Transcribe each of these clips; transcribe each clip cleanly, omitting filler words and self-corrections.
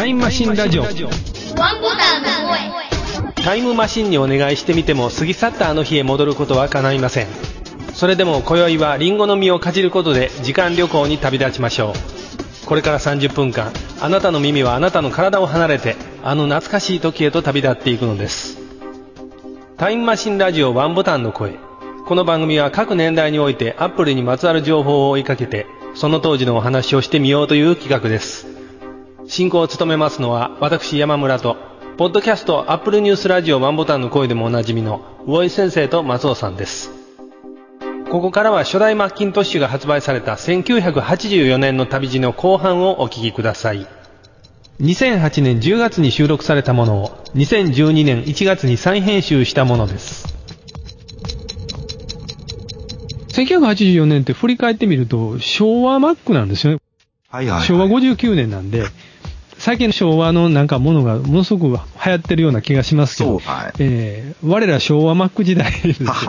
イムマシンラジオ。 ワンボタンの声。 タイムマシンにお願いしてみても過ぎ去ったあの日へ戻ることは叶いません。それでも今宵はリンゴの実をかじることで時間旅行に旅立ちましょう。これから30分間、あなたの耳はあなたの体を離れて、あの懐かしい時へと旅立っていくのです。タイムマシンラジオワンボタンの声。この番組は各年代においてアップルにまつわる情報を追いかけて、その当時のお話をしてみようという企画です。進行を務めますのは私山村と、ポッドキャストアップルニュースラジオワンボタンの声でもおなじみの魚井先生と松尾さんです。ここからは初代マッキントッシュが発売された1984年の旅路の後半をお聞きください。2008年10月に収録されたものを2012年1月に再編集したものです。1984年って振り返ってみると昭和マックなんですよね。はいはいはい、昭和59年なんで、最近の昭和のなんかものがものすごく流行ってるような気がしますけど、はい、我ら昭和マック時代ですよ。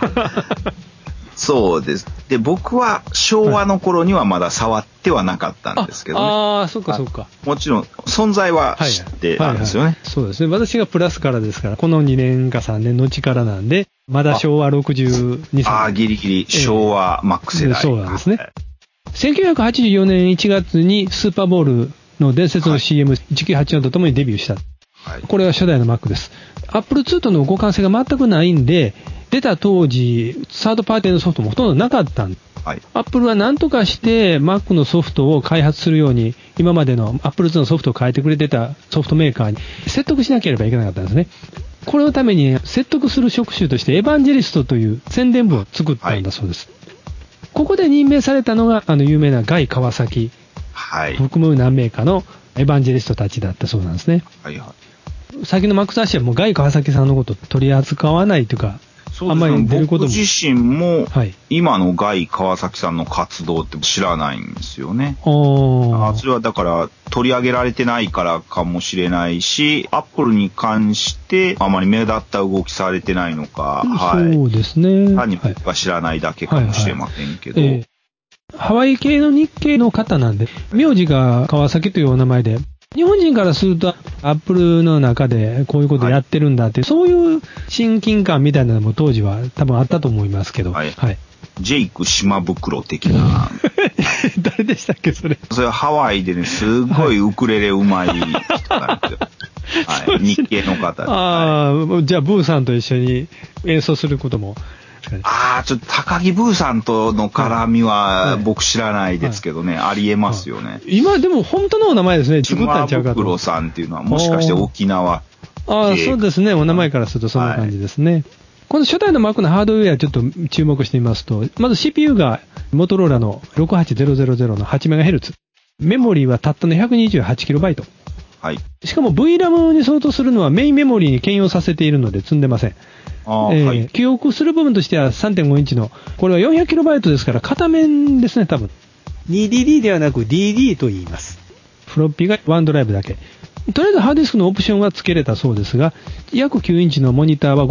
そうです。で、僕は昭和の頃にはまだ触ってはなかったんですけどね。 ああ、そっかそっか。 もちろん存在は知ってたんですよね。 そうですね。私がプラスからですから、この2年か3年のうちからなんで、まだ昭和62、3年。 ああ、ギリギリ昭和マック世代。 そうなんですね。1984年1月にスーパーボールの伝説の CM1984 とともにデビューした。はい、これは初代の Mac です。Apple II との互換性が全くないんで、出た当時、サードパーティーのソフトもほとんどなかったんで、はい、Apple は何とかして Mac のソフトを開発するように、今までの Apple II のソフトを変えてくれてたソフトメーカーに説得しなければいけなかったんですね。これのために説得する職種としてエヴァンジェリストという宣伝部を作ったんだそうです。はい、ここで任命されたのが有名なガイ川崎、はい、含む何名かのエヴァンジェリストたちだったそうなんですね。はいはい、先のマック雑誌はもうガイ川崎さんのことを取り扱わないというか、 あんまり出ることも。僕自身も今のガイ川崎さんの活動って知らないんですよね。それはだから取り上げられてないからかもしれないし、アップルに関してあまり目立った動きされてないのか、 はい、そうですね。 単に僕が知らないだけかもしれませんけど、 ハワイ系の日系の方なんで、名字が川崎というお名前で、日本人からするとアップルの中でこういうことやってるんだって、はい、そういう親近感みたいなのも当時は多分あったと思いますけど、はいはい、 ジェイク島袋的な誰でしたっけそれ。 それはハワイでね、すごいウクレレうまい人なんですよ。はい、日系の方で。 はい、じゃあブーさんと一緒に演奏することも。 ちょっと高木ブーさんとの絡みは僕知らないですけどね、ありえますよね。 今でも本当のお名前ですね。作ったんちゃうかと。 島袋さんっていうのはもしかして沖縄。 そうですね。お名前からするとそんな感じですね。はい、この初代の Mac のハードウェアちょっと注目してみますと、まず CPU がモトローラの68000の 8MHz。メモリーはたったの 128KB。はい。しかも VRAM に相当するのはメインメモリーに兼用させているので積んでません。はい、記憶する部分としては 3.5 インチの、これは 400KB ですから片面ですね、多分。2DD ではなく DD と言います。フロッピーがワンドライブだけ。とりあえずハードディスクのオプションは付けれたそうですが、約9インチのモニターは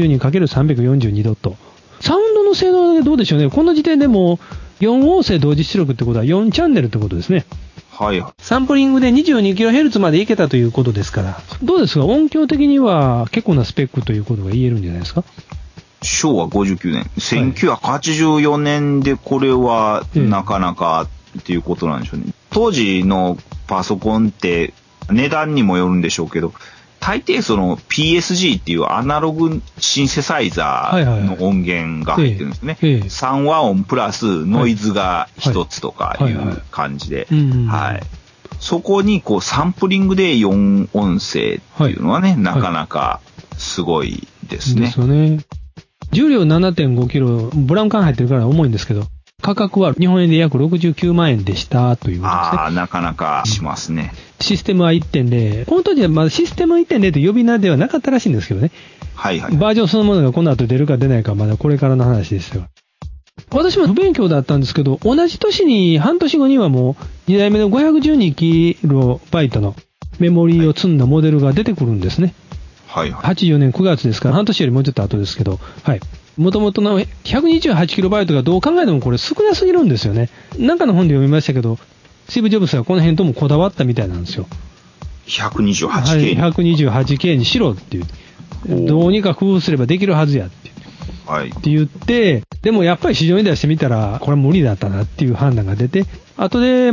512×342 ドット。サウンドの性能はどうでしょうね。この時点でも4音声同時出力ってことは4チャンネルってことですね。はい。サンプリングで 22kHz までいけたということですから、どうですか、音響的には結構なスペックということが言えるんじゃないですか。 昭和59年、1984年でこれはなかなかっていうことなんでしょうね。当時のパソコンって値段にもよるんでしょうけど、大抵その PSG っていうアナログシンセサイザーの音源が入ってるんですね。3和音プラスノイズが一つとかいう感じで、はい。そこにこうサンプリングで4音声っていうのはね、なかなかすごいですね。 ですよね。重量 7.5 キロ、ブラウン管入ってるから重いんですけど、価格は日本円で約69万円でしたということですね。 なかなかしますね。 システムは 1.0。この当時はまだシステム 1.0 という呼び名ではなかったらしいんですけどね。はいはい。バージョンそのものがこの後出るか出ないかはまだこれからの話ですよ。私も不勉強だったんですけど、同じ年に半年後にはもう2代目の 512KB のメモリーを積んだモデルが出てくるんですね。はいはい。84年9月ですから半年よりもうちょっと後ですけど、はい。元々の 128KB がどう考えてもこれ少なすぎるんですよね。なんかの本で読みましたけど、スティーブ・ジョブズはこの辺ともこだわったみたいなんですよ。 128K、 はい、128K にしろっていう。どうにか工夫すればできるはずやって。 はい。 って言って、でもやっぱり市場に出してみたら、これは無理だったなっていう判断が出て、後で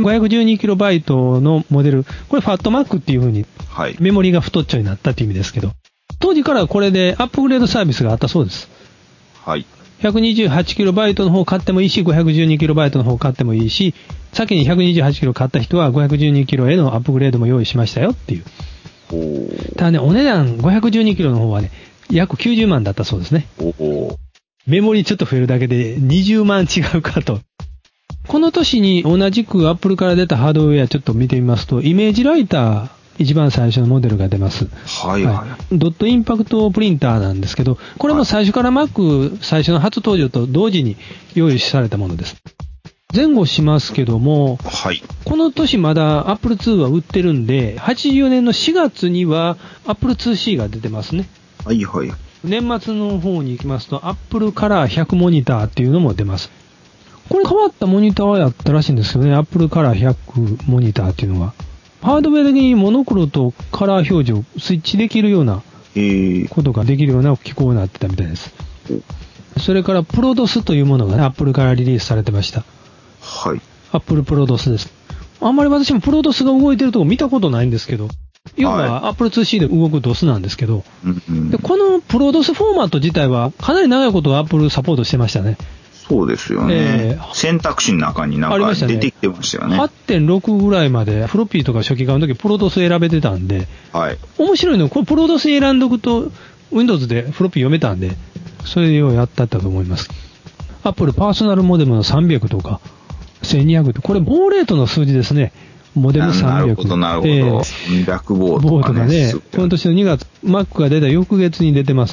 512KB のモデル、これファットマックっていう風に、メモリが太っちょになったっていう意味ですけど、当時からこれでアップグレードサービスがあったそうです。 はい。 128KB の方を買ってもいいし、512KB の方を買ってもいいし、先に 128KB 買った人は 512KB へのアップグレードも用意しましたよっていう。ただね、お値段 512KB の方はね、約90万だったそうですね。メモリちょっと増えるだけで20万違うかと。この年に同じくアップルから出たハードウェアちょっと見てみますと、イメージライター、一番最初のモデルが出ます。 はいはい。 ドットインパクトプリンターなんですけど、これも最初から Mac 最初の初登場と同時に用意されたものです。前後しますけども、 はい、 この年まだ Apple II は売ってるんで、84年の4月には Apple IIc が出てますね。 はいはい。 年末の方に行きますと Apple Color 100モニターっていうのも出ます。これ変わったモニターやったらしいんですけどね、Apple Color 100モニターっていうのは。ハードウェア的にモノクロとカラー表示をスイッチできるようなことができるような機構になってたみたいです。それからプロドスというものがね、Apple からリリースされてました。 はい。 Apple プロドスです。あんまり私もプロドスが動いてるとこ見たことないんですけど、要は Apple IIc で動く DOS なんですけど、でこのプロドスフォーマット自体はかなり長いこと Apple サポートしてましたね。 そうですよね。選択肢の中になんか出てきてましたよね。 8.6 ぐらいまでフロッピーとか初期化の時プロドス選べてたんで、 はい、 面白いのはこれプロドス選んどくと Windows でフロッピー読めたんで、それをやったと思います。Apple パーソナルモデムの300とか1200と、これボーレートの数字ですね。モデム300。 なるほどなるほど。300ボーとかね。 この年の2月、Mac が出た翌月に出てます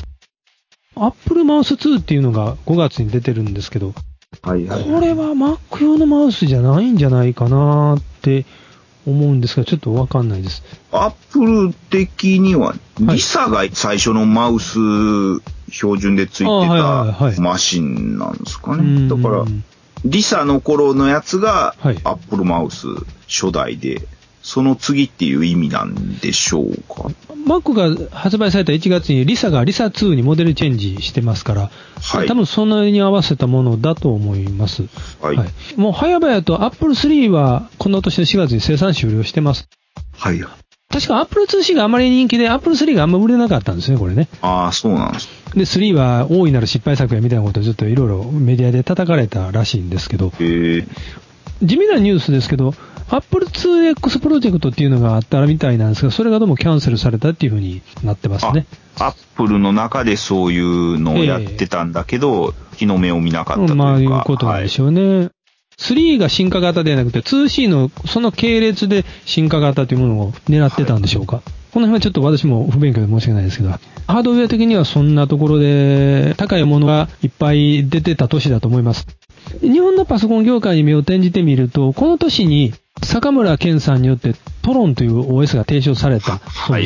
。Apple マウス2っていうのが5月に出てるんですけど、 はいはい、 これは Mac 用のマウスじゃないんじゃないかなって思うんですが、ちょっとわかんないです。 Apple 的には、リサが最初のマウス標準でついてたマシンなんですかね。だから、リサの頃のやつが Apple マウス初代で、その次っていう意味なんでしょうか。 Mac が発売された1月にリサがリサ2にモデルチェンジしてますから、はい、多分そんなに合わせたものだと思います。 はいはい、 もう早々と Apple III はこの年の4月に生産終了してます。 はい。 確か Apple IIc があまり人気で Apple III があんま売れなかったんですね、これね。 ああ、そうなんです。 で、3は大いなる失敗作やみたいなことをちょっといろいろメディアで叩かれたらしいんですけど、地味なニュースですけど、Apple IIX プロジェクトっていうのがあったみたいなんですが、それがどうもキャンセルされたっていう風になってますね。 Apple の中でそういうのをやってたんだけど、日の目を見なかったというか。 まあいうことなんでしょうね。3が進化型ではなくて 2C のその系列で進化型というものを狙ってたんでしょうか。この辺はちょっと私も不勉強で申し訳ないですけど、ハードウェア的にはそんなところで高いものがいっぱい出てた年だと思います。日本のパソコン業界に目を転じてみると、この年に坂村健さんによってトロンという OS が提唱されたそうです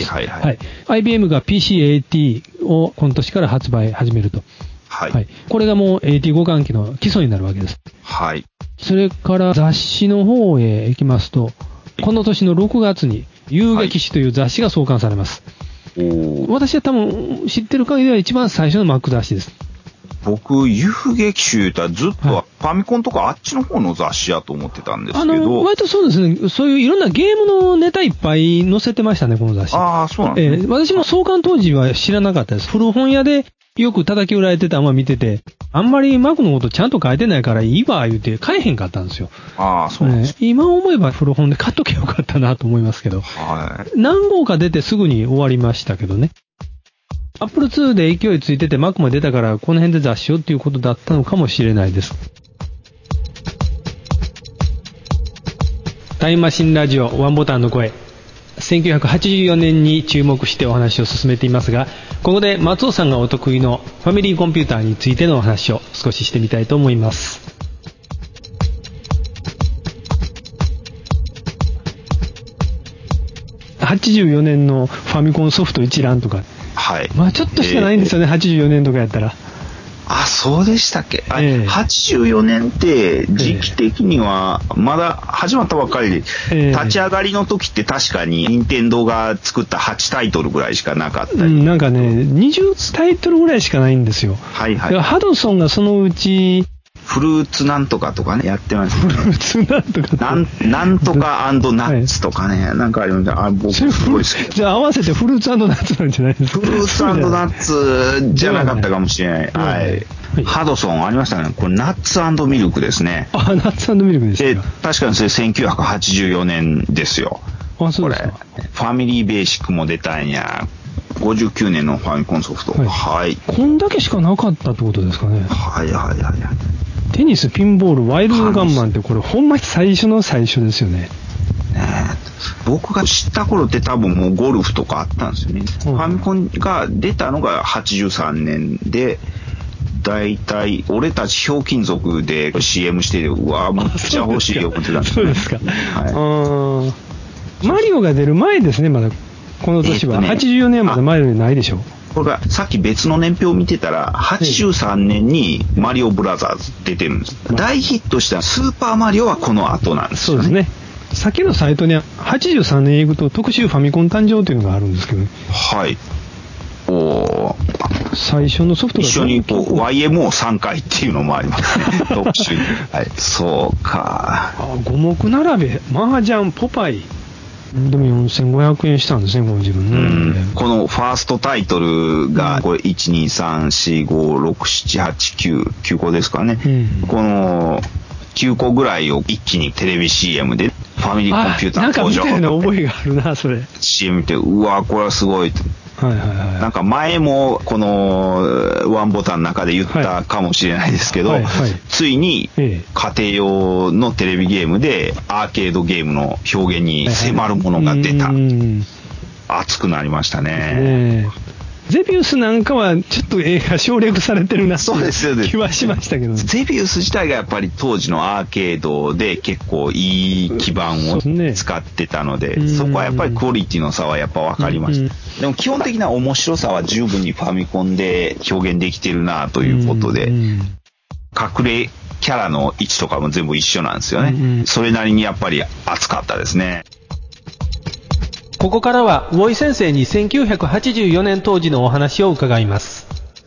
。IBM が PC-AT をこの年から発売始めると。これがもう AT 互換機の基礎になるわけです。それから雑誌の方へ行きますと、この年の6月に遊撃士という雑誌が創刊されます。私は多分知ってる限りでは一番最初の Mac 雑誌です。 僕、遊撃手言ったらずっとファミコンとかあっちの方の雑誌やと思ってたんですけど。 割とそうですね。そういういろんなゲームのネタいっぱい載せてましたね、この雑誌。 ああ、そうなんですね。 私も創刊当時は知らなかったです。古本屋でよく叩き売られてたまま見てて、あんまりMacのことちゃんと書いてないからいいわ言うて買えへんかったんですよ。 ああ、そうなんです、 今思えば古本で買っとけよかったなと思いますけど。何号か出てすぐに終わりましたけどね。Apple II で勢いついてて Mac も出たからこの辺で雑誌をっていうことだったのかもしれないです。タイムマシンラジオワンボタンの声。1984年に注目してお話を進めていますが、ここで松尾さんがお得意のファミリーコンピューターについてのお話を少ししてみたいと思います。84年のファミコンソフト一覧とか、まあちょっとしかないんですよね、84年とかやったら。 あ、そうでしたっけ。84年って時期的にはまだ始まったばっかりで、立ち上がりの時って確かに任天堂が作った8タイトルぐらいしかなかったり、 なんかね20タイトルぐらいしかないんですよ。 はいはい。 ハドソンがそのうちフルーツなんとかとかねやってました、 フルーツなんとかなんとか&ナッツとかね、なんかありました。僕すごい好き。 じゃあ合わせてフルーツ&ナッツなんじゃないですか。 フルーツ&ナッツじゃなかったかもしれない。はい。ハドソンありましたね。これナッツ&ミルクですね。 あ、ナッツ&ミルクでしたか。 確かにそれ1984年ですよ。 あ、そうですか。 これファミリーベーシックも出たんや。59年のファミコンソフト。はい。 こんだけしかなかったってことですかね。 はいはいはい。 テニス、ピンボール、ワイルドガンマンってこれほんまに最初の最初ですよね。 僕が知った頃って多分もうゴルフとかあったんですよね。ファミコンが出たのが83年で、だいたい俺たちひょうきん族で CM してて、うわぁ、めっちゃ欲しいよ思ってたんですそうですか。はい、マリオが出る前ですね、まだこの年は。84年までマリオないでしょ。 これがさっき別の年表を見てたら83年にマリオブラザーズ出てるんです。大ヒットしたスーパーマリオはこの後なんですよね。 そうですね。さっきのサイトに83年行くと特集ファミコン誕生というのがあるんですけど、ね、 はい。 最初のソフトが一緒にこう YMO3 回っていうのもありますね。特集。はい。そうか。 五目並べ、麻雀、ポパイ。でも4500円したんですね、この自分ね。 このファーストタイトルが、これ、1,2,3,4,5,6,7,8,9 個ですかね。この9個ぐらいを一気にテレビ CM で、ファミリーコンピューター登場。 なんか見たような覚えがあるな、それ。 CM 見て、うわ、これはすごい。 はいはいはい、 なんか前もこのワンボタンの中で言ったかもしれないですけど、はいはいはい、ついに家庭用のテレビゲームでアーケードゲームの表現に迫るものが出た。熱くなりましたね。 ゼビウスなんかはちょっと映画省略されてるなっていう気はしましたけど、ね、 ゼビウス自体がやっぱり当時のアーケードで結構いい基盤を使ってたので、そこはやっぱりクオリティの差はやっぱ分かりました。でも基本的な面白さは十分にファミコンで表現できてるなということで、隠れキャラの位置とかも全部一緒なんですよね。それなりにやっぱり熱かったですね。 ここからは魚井先生に1984年当時のお話を伺います。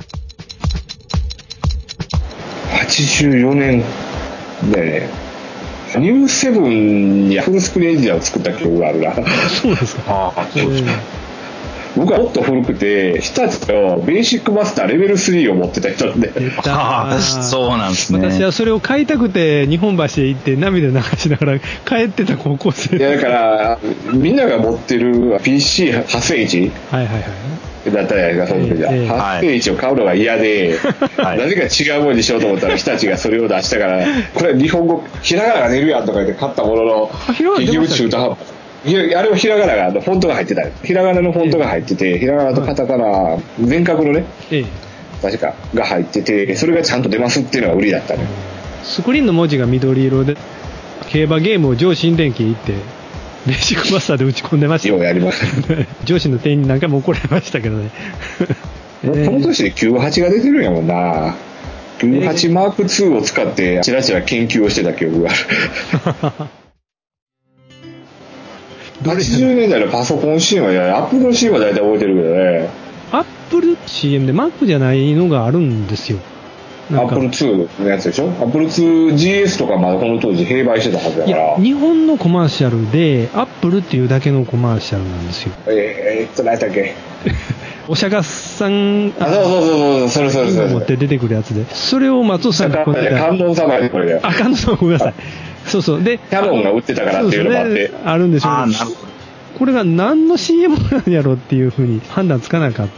84年でね、ニューセブンにフルスクリーンエンジニアを作った記憶があるな。 そうですか。 そうですか。僕はもっと古くて、日立のベーシックマスターレベル3を持ってた人なんで。 そうなんですね。 私はそれを買いたくて日本橋へ行って涙流しながら帰ってた高校生。 いやだからみんなが持ってる PC8001、 はいはいはい。 だったじゃないですか、その時は。8001を買うのが嫌で、なぜか違うものにしようと思ったら日立がそれを出したから、これ日本語ひらがなが出るやんとか言って買ったものの、結局中途半端。あれはひらがながフォントが入ってた。ひらがなのフォントが入ってて、ひらがなとカタカナ全角のね、確かが入ってて、それがちゃんと出ますっていうのが売りだったね。 スクリーンの文字が緑色で、競馬ゲームを上新電機行ってベーシックマスターで打ち込んでました。 ようやりました。 上司の店員に何回も怒られましたけどね。 この年で98が出てるんやもんな。98マーク2を使ってチラチラ研究をしてた記憶がある。80年代のパソコン CM はアップルの CM は大体覚えてるけどね。 アップル CM で Mac じゃないのがあるんですよ。 アップル2のやつでしょ。アップル 2GS とかまだこの当時併売してたはずだから。 いや日本のコマーシャルでアップルっていうだけのコマーシャルなんですよ。 何やったっけ。 お釈迦さんそうそれ持って出てくるやつで、それを松尾さんが観音様でこれだよ。 観音様ごめんなさい。そうそうでキャノンが売ってたからっていうのもあって、 あるんでしょうね。これが何の CM なんやろっていうふうに判断つかなかって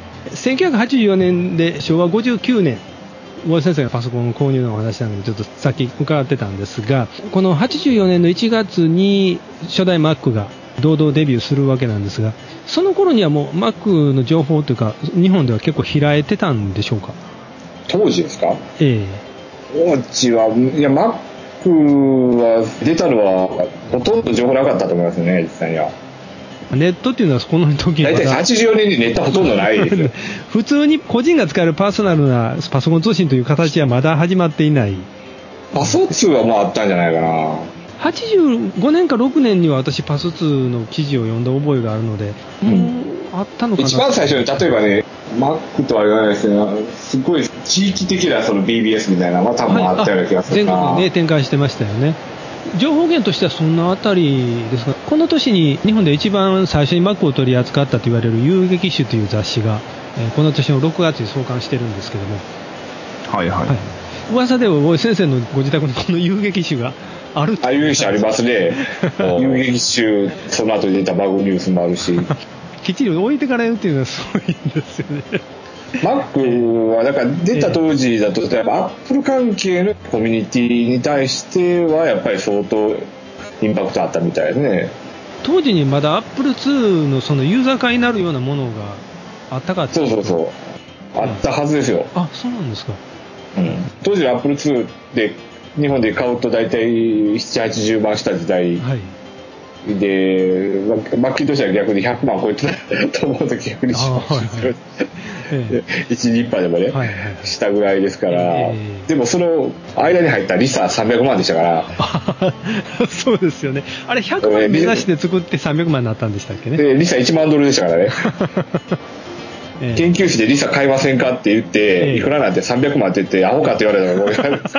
、1984年で昭和59年大江先生がパソコン購入のお話なのでちょっとさっき伺ってたんですが、この84年の1月に初代 Mac が堂々デビューするわけなんですが、その頃にはもう Mac の情報というか日本では結構開いてたんでしょうか。 当時ですか。当時はいや Mac は出たのはほとんど情報なかったと思いますね、実際には。 ネットっていうのはこの時大体84年にネットほとんどないですよ。 普通に個人が使えるパーソナルなパソコン通信という形はまだ始まっていない。 パソ2はもうあったんじゃないかな。 85年か6年には私パソ2の記事を読んだ覚えがあるので、あったのかな。 一番最初に例えばね、Mac とは言わないですけど、すごい地域的なその BBS みたいなのは多分あったような気がするな。 全国にね、展開してましたよね。情報源としてはそんなあたりですが、この年に日本で一番最初に Mac を取り扱ったと言われる遊撃手という雑誌が、この年の6月に創刊してるんですけども、 はいはい。 噂では大井先生のご自宅にこの遊撃手がある。 遊撃手ありますね。遊撃手、その後に出たバグニュースもあるし。 きっちり置いてから言うっていうのはすごいんですよね。 Mac はだから出た当時だと、やっぱ Apple 関係のコミュニティに対してはやっぱり相当インパクトあったみたいですね。 当時にまだ Apple II のそのユーザー化になるようなものがあったかって。 そう。あったはずですよ。 あ、そうなんですか。 当時の Apple II で日本で買うと大体7、80万した時代。はい。で、マッキントッシュは逆に100万超えてたと思うと逆に1、2%でもね、したぐらいですから、でもその間に入ったリサ300万でしたから。 そうですよね。あれ100万目指して作って300万になったんでしたっけね。 でリサ1万ドルでしたからね。研究費でリサ買いませんかって言って、いくらなんて300万って言って、アホかって言われたら覚えてないんです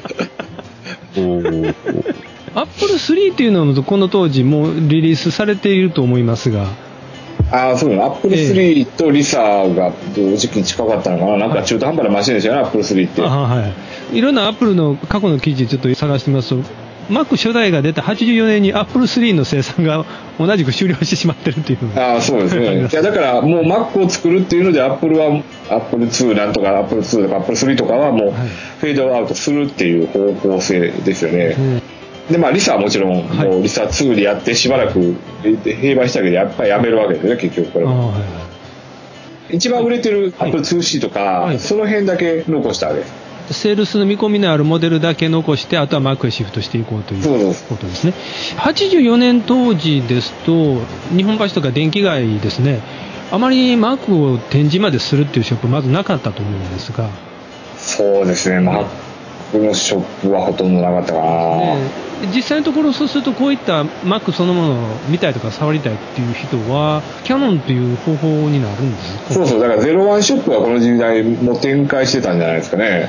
けど。 アップル3っていうのもこの当時もうリリースされていると思いますが。 そうなの。アップル3とリサが同時期に近かったのかな。なんか中途半端なマシンでしたよね、アップル3って。 はい。いろんなアップルの過去の記事ちょっと探してみますと、Mac 初代が出た84年にアップル3の生産が同じく終了してしまってるっていうのが。 そうですね。いやだからもう Mac を作るっていうので、アップルはアップル2なんとかアップル2とかアップル3とかはもうフェードアウトするっていう方向性ですよね。でリサはもちろん、もうリサ2でやってしばらく併売したけどやっぱりやめるわけですね、結局これは。一番売れてる Apple2C とか、その辺だけ残したわけです。 セールスの見込みのあるモデルだけ残して、あとは Mac へシフトしていこうということですね。84年当時ですと、日本橋とか電気街ですね、あまり Mac を展示までするっていうショップまずなかったと思うんですが。 そうですね、Mac のショップはほとんどなかったかな。 実際のところそうするとこういった Mac そのものを見たいとか触りたいっていう人はキヤノンという方法になるんですか。 そうだから01ショップはこの時代も展開してたんじゃないですかね。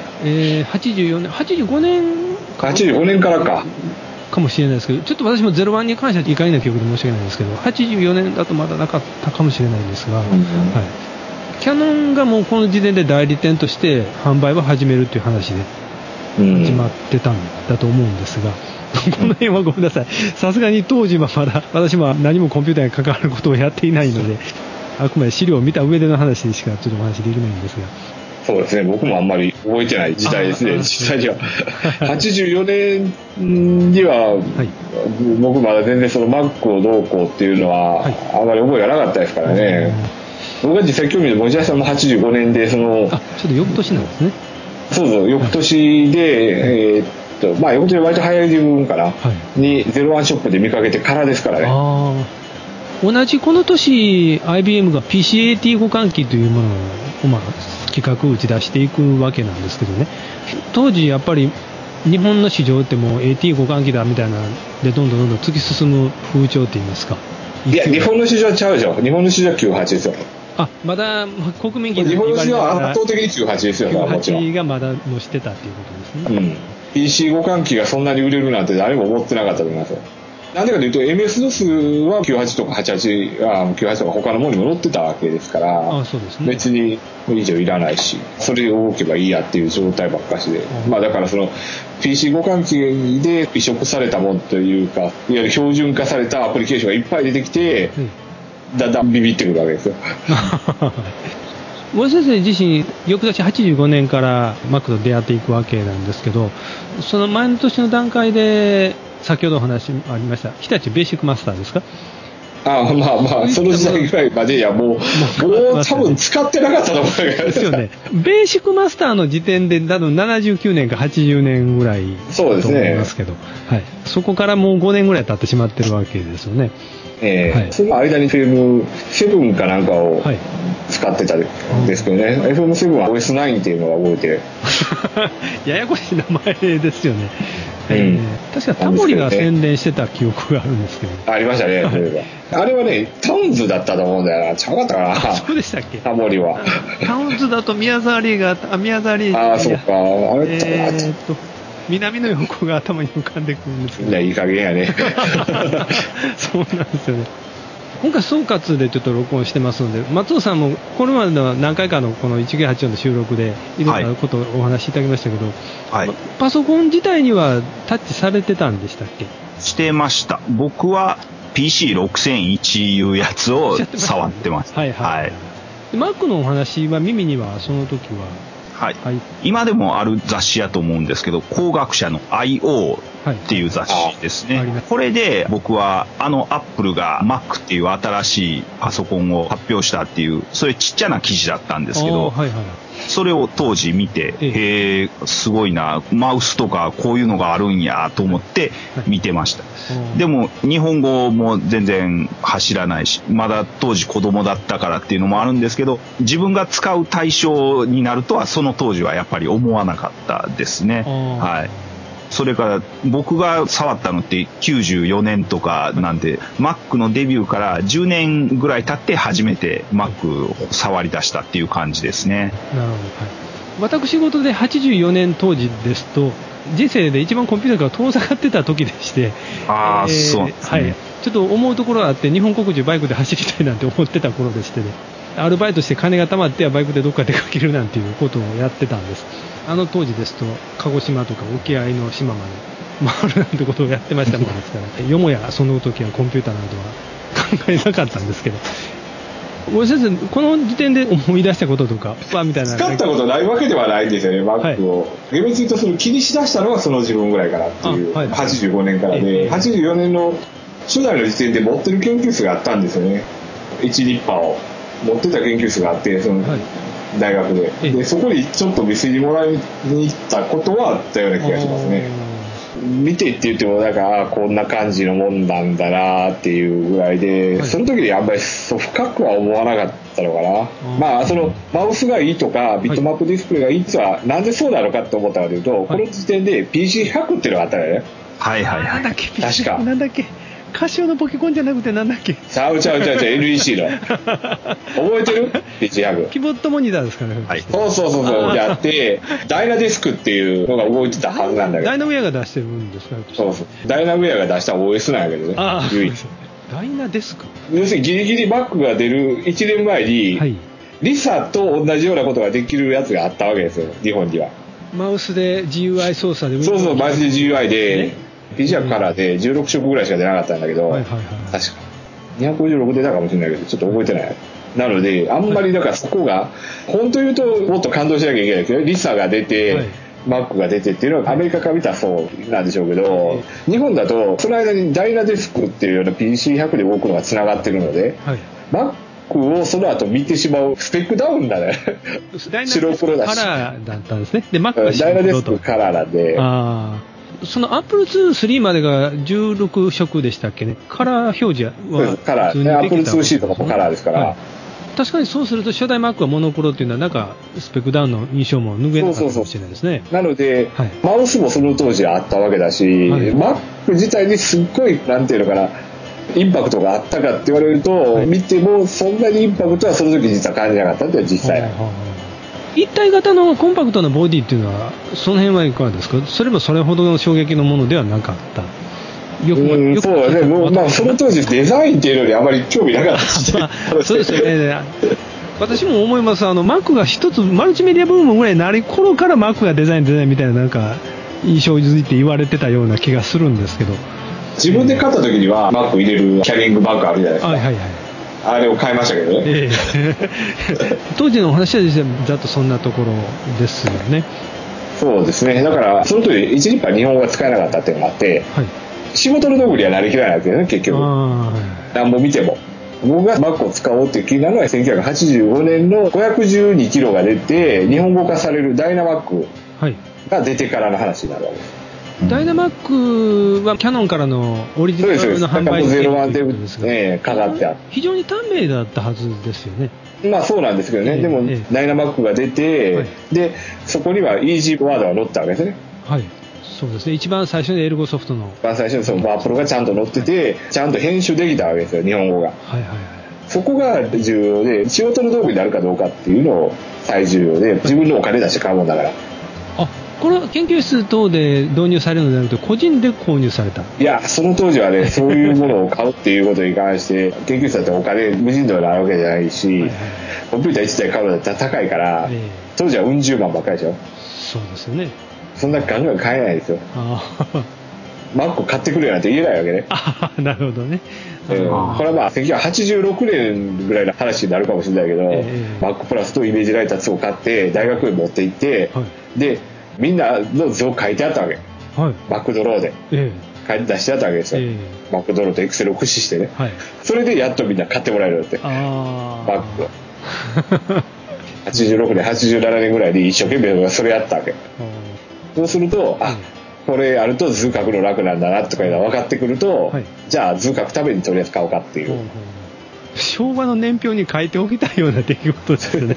84年85年からかもしれないですけど、ちょっと私も01に関しては怒りな記憶で申し訳ないんですけど、84年だとまだなかったかもしれないんですが、キヤノンがもうこの時点で代理店として販売を始めるという話で始まってたんだと思うんですが、この辺はごめんなさい。さすがに当時はまだ私も何もコンピューターに関わることをやっていないので、あくまで資料を見た上での話でしかちょっとお話できないんですが。 そうですね。僕もあんまり覚えてない時代ですね。実際には84年には、僕まだ全然その Mac をどうこうっていうのはあまり覚えがなかったですからね。僕が実際興味の持ち出したのも85年でちょっと翌年なんですね。 そう翌年で翌年割と早い自分かな、に01ショップで見かけてからですからね。 同じこの年 IBM が PCAT 互換機というものを企画を打ち出していくわけなんですけどね、当時やっぱり日本の市場ってもう AT 互換機だみたいなでどんどん突き進む風潮って言いますか。 いや日本の市場はちゃうでしょ。日本の市場は98ですよ。 まだ国民機日本の市場は圧倒的に98ですよ。 98がまだ乗してたっていうことですね。 PC 互換機がそんなに売れるなんて誰も思ってなかったと思いますよ。なんでかというと MS-DOS は98とか88、98とか他のものにも載ってたわけですから、別に以上いらないし、それを動けばいいやっていう状態ばっかしで、だからその PC 互換機で移植されたものというか、いわゆる標準化されたアプリケーションがいっぱい出てきて、だんだんビビってくるわけですよ。 森先生自身翌年85年から Mac と出会っていくわけなんですけど、その前の年の段階で先ほどお話ありました日立ベーシックマスターですか。 その時代ぐらいまでやもう多分使ってなかったと思うですよね。ベーシックマスターの時点で多分79年か80年ぐらいだと思いますけど、そこからもう5年ぐらい経ってしまってるわけですよね。 その間に FM7 かなんかを使ってたんですけどね、FM7 は OS9 っていうのが覚えてややこしい名前ですよね。確かタモリが宣伝してた記憶があるんですけど、 ありましたね。あれはね、タウンズだったと思うんだよな。ちゃうかったかな。 そうでしたっけ。 タモリはタウンズだと宮沢りえが、宮沢りえ、 そうか、あれ南の横が頭に浮かんでくるんですけど、 いい加減やね。 そうなんですよね。今回総括でちょっと録音してますので、松尾さんもこれまでの何回かのこの1984の収録でいろんなことをお話しいただきましたけど、パソコン自体にはタッチされてたんでしたっけ？ してました。僕は PC6001 いうやつを触ってます。 Mac のお話は耳にはその時は今でもある雑誌やと思うんですけど、工学者の IO っていう雑誌ですね。これで僕はアップルが Mac っていう新しいパソコンを発表したっていう、そういうちっちゃな記事だったんですけど、それを当時見て、へー、すごいな、マウスとかこういうのがあるんやと思って見てました。でも日本語も全然走らないし、まだ当時子供だったからっていうのもあるんですけど、自分が使う対象になるとはその当時はやっぱり思わなかったですね。それから僕が触ったのって94年とかなんで、Mac のデビューから10年ぐらい経って初めて Mac を触り出したっていう感じですね。 なるほど。私事で84年当時ですと、人生で一番コンピューターが遠ざかってた時でして、 そうですね。 ちょっと思うところがあって、日本国中バイクで走りたいなんて思ってた頃でしてね、アルバイトして金が貯まってはバイクでどっか出かけるなんていうことをやってたんです。当時ですと鹿児島とか沖合の島まで回るなんてことをやってましたもんですからよもやその時はコンピューターなどは考えなかったんですけど、ご先生この時点で思い出したこととかみたいな、 使ったことないわけではないんですよね。 Mac を厳密に言うとその気にしだしたのはその自分ぐらいからっていう、85年からで、84年の初代の時点で持ってる研究室があったんですよね。一立派を持ってた研究室があって、その大学で、そこにちょっと見せにもらいに行ったことはあったような気がしますね。見てって言ってもなんかこんな感じのもんなんだなっていうぐらいで、その時にあんまり深くは思わなかったのかな。そのマウスがいいとかビットマップディスプレイがいいってのはなんでそうなのかって思ったかというと、この時点で PC100 っていうのがあったよね。 なんだっけ、 確かなんだっけ、カシオのポケコンじゃなくてなんだっけ、 ちゃう NEC の覚えてる PC100 キーボードモニターですかね。 そうやってダイナディスクっていうのが動いてたはずなんだけど、 ダイナウェアが出してるんですか。 ダイナウェアが出した OS なんやけどね、唯一。 ダイナディスク、 要するにギリギリ Mac が出る1年前に、リサと同じようなことができるやつがあったわけですよ、日本には。 マウスで GUI 操作で、 マウスで GUI で、PC100 カラーで16色ぐらいしか出なかったんだけど、確か256出たかもしれないけどちょっと覚えてない。なのであんまりだからそこが本当言うともっと感動しなきゃいけないけど、リサが出て、Mac が出てっていうのはアメリカから見たらそうなんでしょうけど、日本だとその間にダイナディスクっていうような PC100 で多くのがつながってるので、Mac をその後見てしまうスペックダウンだね。白黒だし。 カラーだったんですね。で Mac がダイナディスクカラーなんで。 その Apple II、3までが16色でしたっけね。カラー表示はカラー、Apple IIc とかもカラーですから。 確かにそうすると初代 Mac はモノクロっていうのはなんかスペックダウンの印象も拭えなかったかもしれないですね。 なので、マウスもその当時あったわけだし、Mac 自体にすっごいなんていうのかな、インパクトがあったかって言われると、見てもそんなにインパクトはその時実は感じなかったっていう実際。 一体型のコンパクトなボディっていうのはその辺はいかがですか。それもそれほどの衝撃のものではなかった。 そうだね。もうその当時デザインっていうのにあまり興味なかったし、 そうですよね。私も思います。Mac が一つマルチメディアブームぐらいになる頃から Mac がデザインみたいななんか印象づいて言われてたような気がするんですけど、 自分で買った時には Mac 入れるキャリングバッグあるじゃないですか。あれを買いましたけどね。 当時のお話はざっとそんなところですよね。 そうですね。だからその時一立派日本語が使えなかったっていうのがあって、仕事の道具にはなりきらないわけですね、結局。何も見ても。僕が Mac を使おうって気になるのは1985年の512キロが出て日本語化されるダイナマックが出てからの話になるわけです。 ダイナマックはキャノンからのオリジナルの販売ですね、かかってある。 非常に短命だったはずですよね。 まあそうなんですけどね、でもダイナマックが出て、でそこにはイージーワードが載ったわけですね。 はい、そうですね。一番最初にエルゴソフトの一番最初にそのワープロがちゃんと載ってて、ちゃんと編集できたわけですよ、日本語が。 はいはいはい。 そこが重要で、仕事の道具になるかどうかっていうのを最重要で、自分のお金出して買うもんだから。 あ、これは研究室等で導入されるのではなくて個人で購入された？ いや、その当時はね、そういうものを買うっていうことに関して研究室だってお金無尽蔵にあるわけじゃないし、はいはい、コンピューター1台買うのだったら高いから、当時はうん十万ばっかりでしょ。 そうですよね。 そんなガンガン買えないですよ。マック買ってくれなんて言えないわけね。 なるほどね。 これはまあ1986年ぐらいの話になるかもしれないけど、マックプラスとイメージライター2を買って大学に持って行って、でみんなの図を書いてあったわけ、マックドローで、書いて出してあったわけですよ、マックドローとエクセルを駆使してね、それでやっとみんな買ってもらえるよって、マックを86年87年ぐらいに一生懸命それやったわけ。そうするとこれやると図書くの楽なんだなとかいうのが分かってくると、じゃあ図書くためにとりあえず買おうかっていう、 昭和の年表に書いておきたいような出来事ですよね。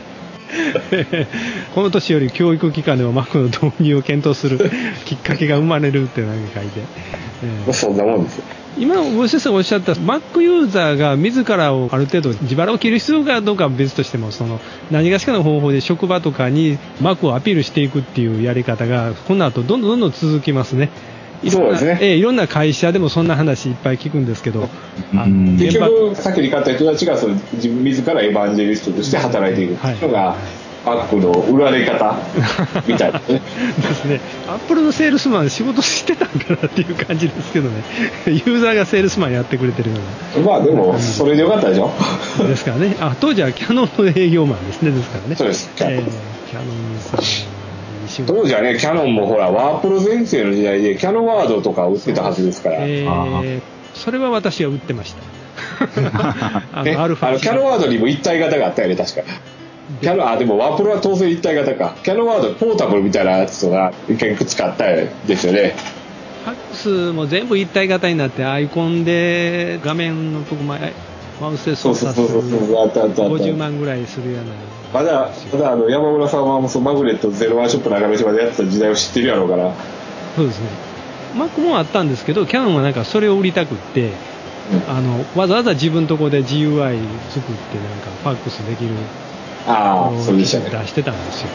この年より教育機関でもマックの導入を検討するきっかけが生まれるっていうのを書いて、 そんなもんですよ。 今ご先生がおっしゃった Mac ユーザーが自らをある程度自腹を切る必要かどうかは別としても、その何がしかの方法で職場とかに Mac をアピールしていくっていうやり方がこの後どんどん続きますね。 そうですね。 いろんな会社でもそんな話いっぱい聞くんですけど、 結局先に買った人たちがその自分自らエヴァンジェリストとして働いているっていうのがマックの売られ方みたいですね。 ですね。アップルのセールスマン仕事してたんかなっていう感じですけどね。ユーザーがセールスマンやってくれてるような。まあでもそれでよかったでしょ。 ですからね。当時はキャノンの営業マンですね。ですからね。 そうです。キャノンさん。 当時はね、キャノンもほらワープロ全盛の時代でキャノンワードとか売ってたはずですから。 それは私は売ってました。 キャノンワードにも一体型があったよね、確か。でもワープロは当然一体型か。キャノンワードポータブルみたいなやつがいくつかあったんですよね。 ファックスも全部一体型になってアイコンで画面のとこマウスで操作する50万ぐらいするような。 まだ山村さんはもうマグネット01ショップ中道までやってた時代を知ってるやろうから。 そうですね。マックもあったんですけど、キャノンはなんかそれを売りたくって、わざわざ自分のとこで GUI 作ってなんかファックスできるそうでしたね。 出してたんですよ。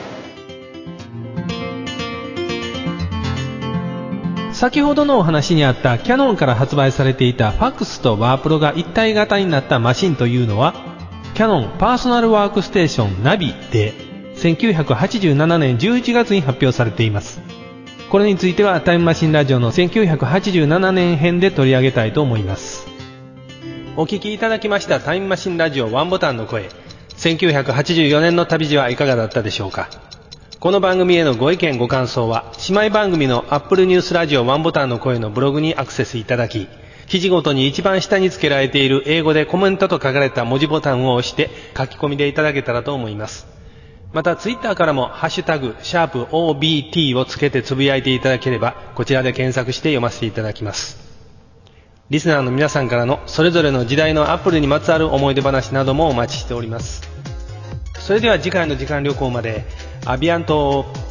先ほどのお話にあったキャノンから発売されていたファックスとワープロが一体型になったマシンというのはキャノンパーソナルワークステーションナビで1987年11月に発表されています。これについてはタイムマシンラジオの1987年編で取り上げたいと思います。お聞きいただきましたタイムマシンラジオワンボタンの声、1984年の旅路はいかがだったでしょうか。この番組へのご意見ご感想は姉妹番組の Apple ニュースラジオワンボタンの声のブログにアクセスいただき、記事ごとに一番下に付けられている英語でコメントと書かれた文字ボタンを押して書き込みでいただけたらと思います。またツイッターからもハッシュタグ#OBT をつけてつぶやいていただければこちらで検索して読ませていただきます。リスナーの皆さんからのそれぞれの時代のアップルにまつわる思い出話などもお待ちしております。それでは次回の時間旅行までアビアント。